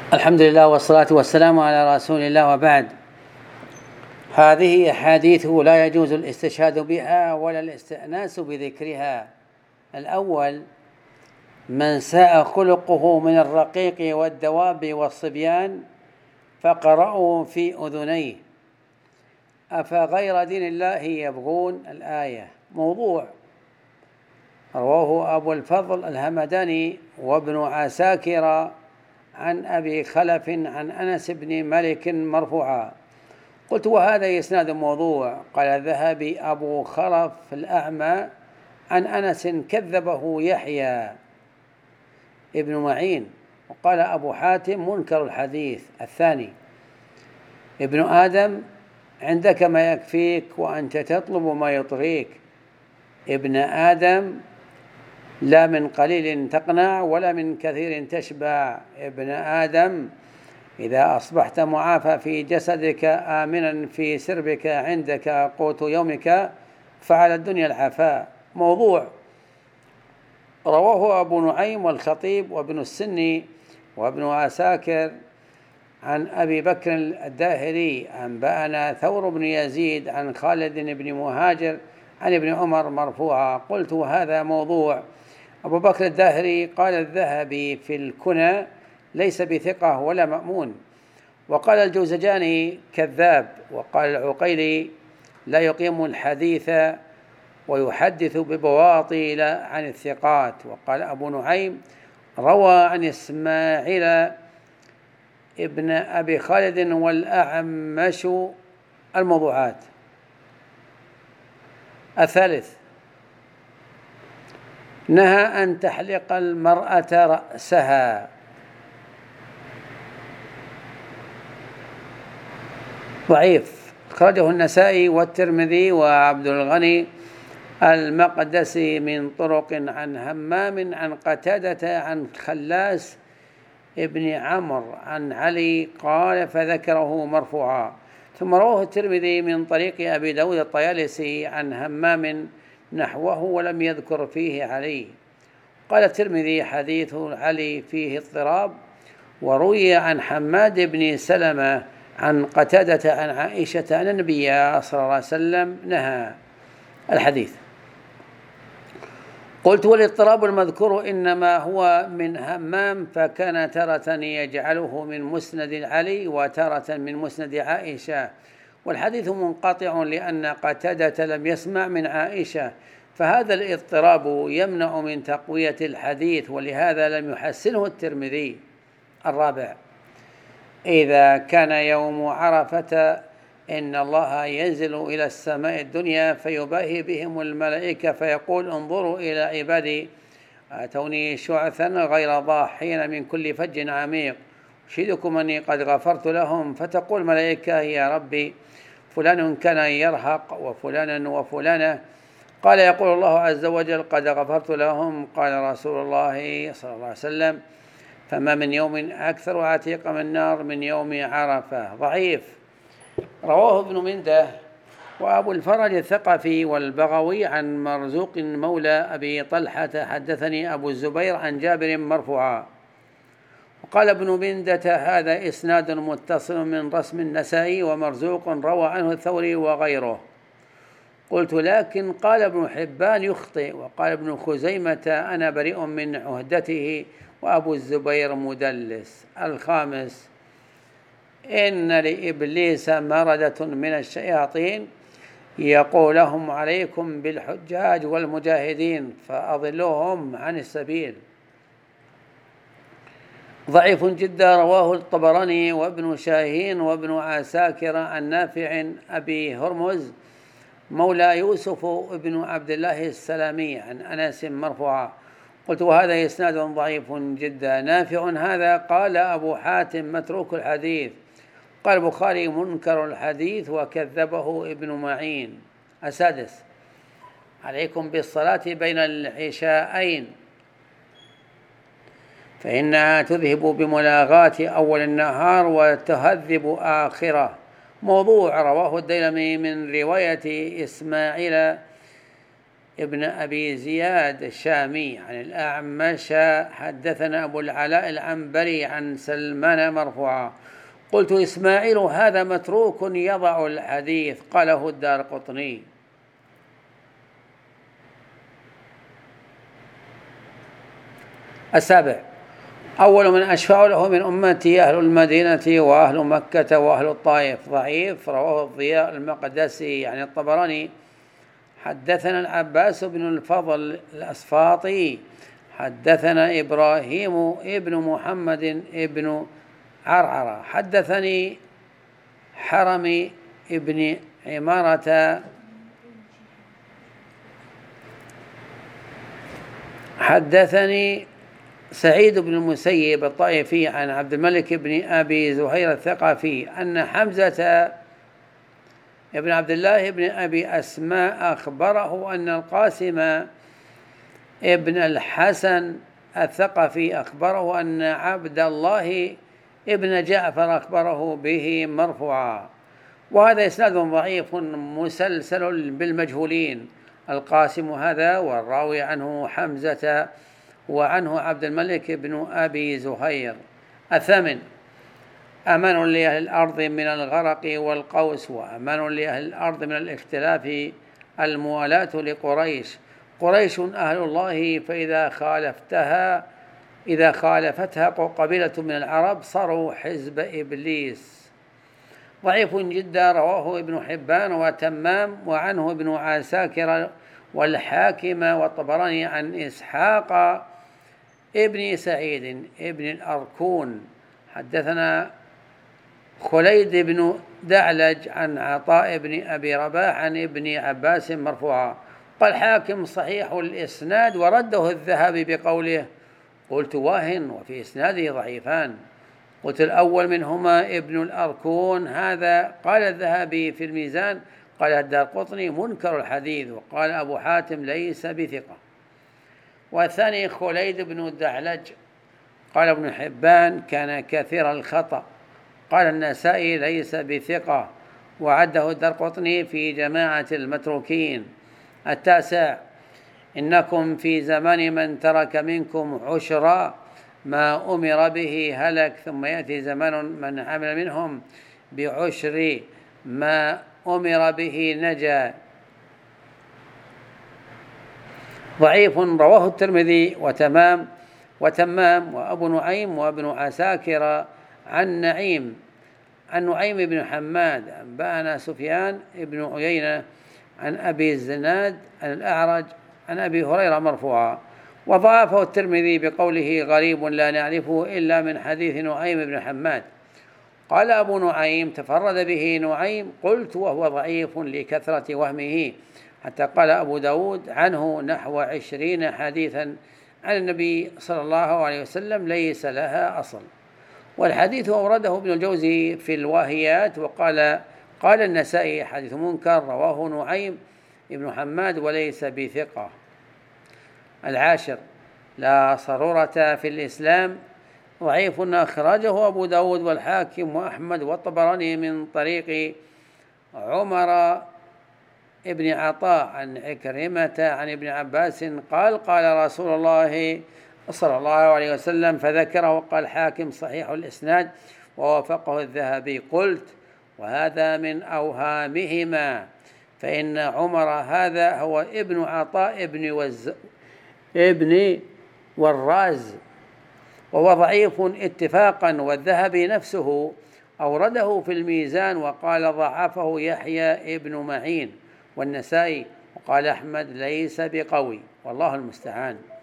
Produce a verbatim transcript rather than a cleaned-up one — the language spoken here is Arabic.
الحمد لله والصلاة والسلام على رسول الله، وبعد. هذه أحاديث لا يجوز الاستشهاد بها ولا الاستئناس بذكرها. الأول: من ساء خلقه من الرقيق والدواب والصبيان فقرأوا في أذنيه أفغير دين الله يبغون. الآية. موضوع. رواه أبو الفضل الهمداني وابن عساكر عن أبي خلف عن أنس بن مالك مرفوعا. قلت: وهذا إسناد موضوع. قال الذهبي: أبو خلف الأعمى عن أنس كذبه يحيى ابن معين. وقال أبو حاتم: منكر الحديث. الثاني: ابن آدم عندك ما يكفيك وأنت تطلب ما يطغيك. ابن آدم لا من قليل تقنع ولا من كثير تشبع. ابن آدم إذا أصبحت معافى في جسدك آمنا في سربك عندك قوت يومك فعلى الدنيا العفاء. موضوع. رواه أبو نعيم والخطيب وابن السني وابن عساكر عن أبي بكر الداهري أنبأنا ثور بن يزيد عن خالد بن مهاجر عن ابن عمر مرفوعا. قلت: وهذا موضوع. أبو بكر الداهري قال الذهبي في الكنى: ليس بثقة ولا مأمون. وقال الجوزجاني: كذاب. وقال العقيلي: لا يقيم الحديث ويحدث ببواطيل عن الثقات. وقال أبو نعيم: روى عن إسماعيل ابن أبي خالد والأعمش الموضوعات. الثالث: نهى أن تحلق المرأة رأسها. ضعيف. أخرجه النسائي والترمذي وعبد الغني المقدسي من طرق عن همام عن قتادة عن خلاس ابن عمرو عن علي قال فذكره مرفوعا. ثم رواه الترمذي من طريق أبي داود الطيالسي عن همام نحوه ولم يذكر فيه علي. قال الترمذي: حديث علي فيه اضطراب. وروي عن حماد بن سلمة عن قتادة عن عائشة أن النبي صلى الله عليه وسلم نهى. الحديث. قلت: والاضطراب المذكور إنما هو من همام، فكان تارة يجعله من مسند علي وتارة من مسند عائشة، والحديث منقطع لأن قتادة لم يسمع من عائشة، فهذا الاضطراب يمنع من تقوية الحديث، ولهذا لم يحسنه الترمذي. الرابع: إذا كان يوم عرفة إن الله ينزل إلى السماء الدنيا فيباهي بهم الملائكة فيقول: انظروا إلى عبادي آتوني شعثا غير ضاحين من كل فج عميق، أشهدكم أني قد غفرت لهم. فتقول الملائكة: يا ربي فلان كان يرهق وفلانا وفلانة. قال: يقول الله عز وجل: قد غفرت لهم. قال رسول الله صلى الله عليه وسلم: فما من يوم أكثر عتيق من النار من يوم عرفة. ضعيف. رواه ابن منده وأبو الفرج الثقفي والبغوي عن مرزوق مولى أبي طلحة حدثني أبو الزبير عن جابر مرفوعا. وقال ابن منده: هذا إسناد متصل من رسم النسائي، ومرزوق روى عنه الثوري وغيره. قلت: لكن قال ابن حبان يخطئ. وقال ابن خزيمة: أنا بريء من عهدته، وأبو الزبير مدلس. الخامس: إن لإبليس مردة من الشياطين يقول لهم: عليكم بالحجاج والمجاهدين فأضلوهم عن السبيل. ضعيف جدا. رواه الطبراني وابن شاهين وابن عساكر عن نافع أبي هرمز مولى يوسف ابن عبد الله السلامي عن أنس مرفوعا. قلت: وهذا إسناد ضعيف جدا. نافع هذا قال أبو حاتم متروك الحديث. قال البخاري: منكر الحديث وكذبه ابن معين. السادس: عليكم بالصلاة بين العشاءين فإنها تذهب بملاغاة أول النهار وتهذب آخره. موضوع. رواه الديلمي من رواية إسماعيل ابن أبي زياد الشامي عن الأعمش حدثنا أبو العلاء العنبري عن سلمان مرفوعا قلت إسماعيل هذا متروك يضع الحديث قاله الدارقطني. السابع أول من أشفع له من أمتي أهل المدينة وأهل مكة وأهل الطائف ضعيف رواه الضياء المقدسي يعني الطبراني حدثنا العباس بن الفضل الأصفاطي حدثنا إبراهيم ابن محمد ابن عرعرة حدثني حرمي ابن عمارة حدثني سعيد بن المسيب الطائفي عن عبد الملك بن أبي زهير الثقفي أن حمزة ابن عبد الله بن أبي أسماء أخبره أن القاسم ابن الحسن الثقفي أخبره أن عبد الله ابن جعفر أخبره به مرفوعا. وهذا إسناد ضعيف مسلسل بالمجهولين. القاسم هذا والراوي عنه حمزة وعنه عبد الملك بن أبي زهير. الثامن أمان لأهل الأرض من الغرق والقوس وأمان لأهل الأرض من الاختلاف الموالاة لقريش. قريش أهل الله فإذا خالفتها إذا خالفتها قبيلة من العرب صاروا حزب إبليس. ضعيف جدا رواه ابن حبان وتمام وعنه ابن عساكر والحاكم والطبراني عن إسحاق ابن سعيد ابن الأركون حدثنا خليد بن دعلج عن عطاء بن أبي رباح عن ابن عباس مرفوعا. قال الحاكم صحيح الإسناد ورده الذهبي بقوله قلت واهن وفي إسناده ضعيفان. قلت الأول منهما ابن الأركون هذا قال الذهبي في الميزان قال الدارقطني منكر الحديث وقال أبو حاتم ليس بثقة. والثاني خليد بن الدعلج قال ابن حبان كان كثير الخطأ. قال النسائي ليس بثقة وعده الدارقطني في جماعة المتروكين. التاسع إنكم في زمان من ترك منكم عشرا ما أمر به هلك ثم يأتي زمان من عمل منهم بعشر ما أمر به نجا. ضعيف رواه الترمذي وتمام وتمام وأبو نعيم وابن عساكر عن نعيم عن نعيم بن حماد أنبأنا سفيان بن عيينة عن أبي الزناد عن الأعرج عن أبي هريرة مرفوعا. وضعفه الترمذي بقوله غريب لا نعرفه إلا من حديث نعيم بن حماد. قال أبو نعيم تفرد به نعيم قلت وهو ضعيف لكثرة وهمه حتى قال أبو داود عنه نحو عشرين حديثا عن النبي صلى الله عليه وسلم ليس لها أصل. والحديث أورده ابن الجوزي في الواهيات وقال قال النسائي حديث منكر رواه نعيم ابن حماد وليس بثقة. العاشر لا صرورة في الإسلام ضعيف أخرجه أبو داود والحاكم وأحمد والطبراني من طريق عمر ابن عطاء عن عكرمة عن ابن عباس قال قال رسول الله صلى الله عليه وسلم فذكره وقال الحاكم صحيح الإسناد ووافقه الذهبي. قلت وهذا من أوهامهما فإن عمر هذا هو ابن عطاء ابن وز ابن والراز وهو ضعيف اتفاقا. والذهبي نفسه أورده في الميزان وقال ضعفه يحيى ابن معين والنسائي وقال أحمد ليس بقوي والله المستعان.